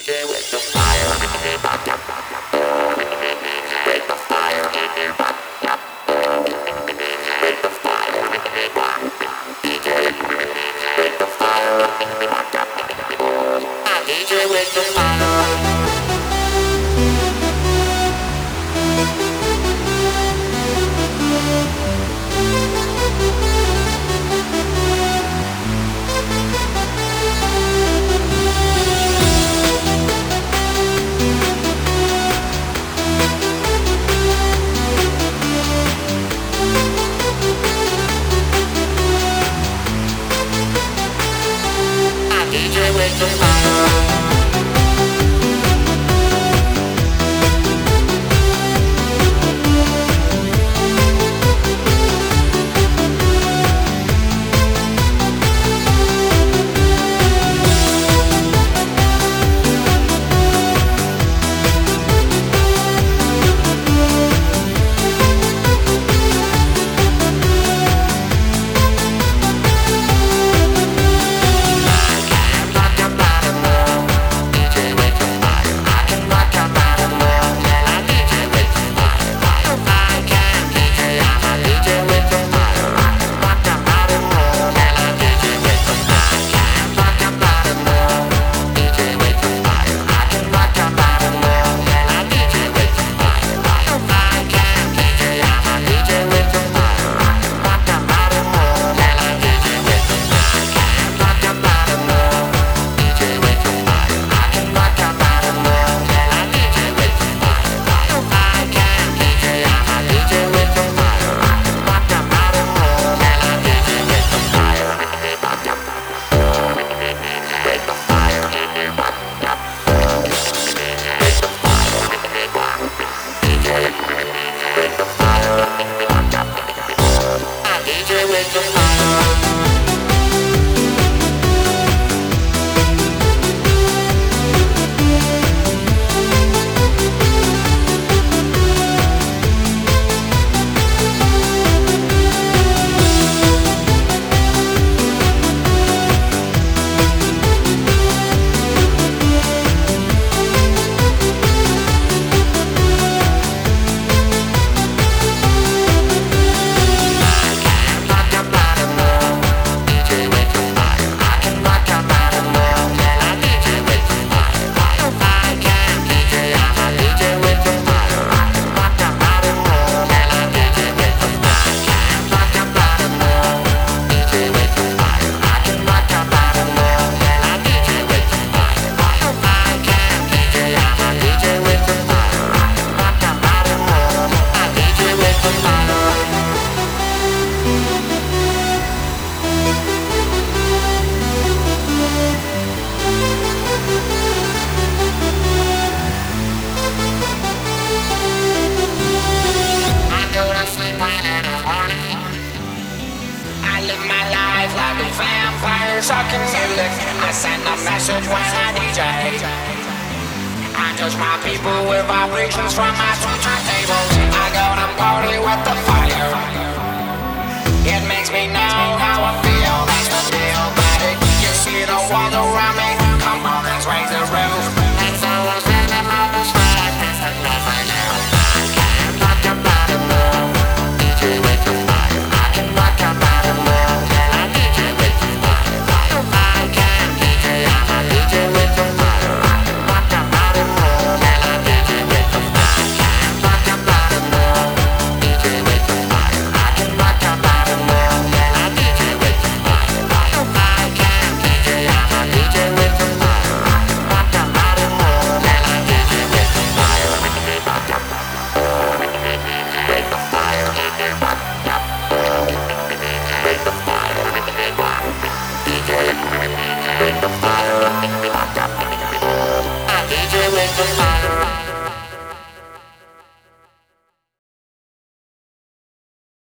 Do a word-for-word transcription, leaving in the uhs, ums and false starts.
Sucking music, I send a message when I D J. I touch my people with vibrations from my two turntables. I go to party with the fire. It makes me know how I feel. That's the deal, buddy. You see the walls around me? Come on, let's raise the roof. And so I'm sending all the stress. It's enough right now. I can't rock your body more. D J with the fire. I can rock your body more. Can I D J with the fire? I can D J. I'm a D J with the fire. I can rock your body more. Can I D J with the fire? I can rock your body more. D J with the fire. I can rock your body more. Can I D J with the fire? I can D J. I'm a D J with the fire. I can rock your body more. Can I D J with the fire? With the fire. With the fire. D J with the fire. I D J with the fire.